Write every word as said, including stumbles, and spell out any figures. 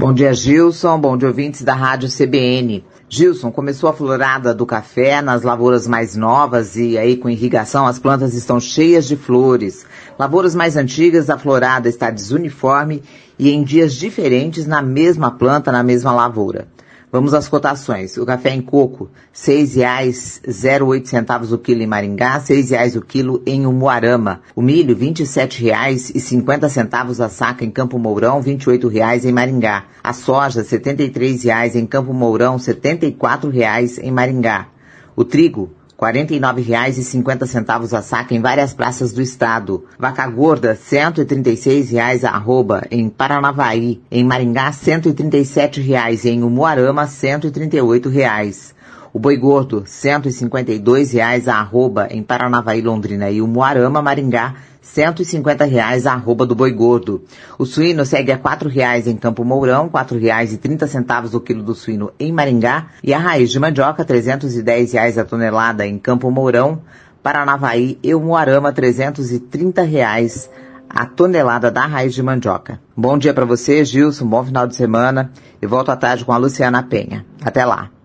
Bom dia, Gilson. Bom dia, ouvintes da Rádio C B N. Gilson, começou a florada do café nas lavouras mais novas e aí com irrigação as plantas estão cheias de flores. Lavouras mais antigas, a florada está desuniforme e em dias diferentes na mesma planta, na mesma lavoura. Vamos às cotações. O café em coco, seis reais e zero oito centavos o quilo em Maringá, seis reais o quilo em Umuarama. O milho, vinte e sete reais e cinquenta centavos a saca em Campo Mourão, vinte e oito reais em Maringá. A soja, setenta e três reais em Campo Mourão, setenta e quatro reais em Maringá. O trigo, quarenta e nove reais e cinquenta centavos a saca em várias praças do estado. Vaca gorda, cento e trinta e seis reais a arroba em Paranavaí. Em Maringá, cento e trinta e sete reais. Em Umuarama, cento e trinta e oito reais. O boi gordo, cento e cinquenta e dois reais a arroba em Paranavaí, Londrina e Umuarama, Maringá, cento e cinquenta reais a arroba do boi gordo. O suíno segue a quatro reais em Campo Mourão, quatro reais e trinta centavos o quilo do suíno em Maringá e a raiz de mandioca, trezentos e dez reais a tonelada em Campo Mourão, Paranavaí e Umuarama, trezentos e trinta reais a tonelada da raiz de mandioca. Bom dia para você, Gilson, bom final de semana e volto à tarde com a Luciana Penha. Até lá.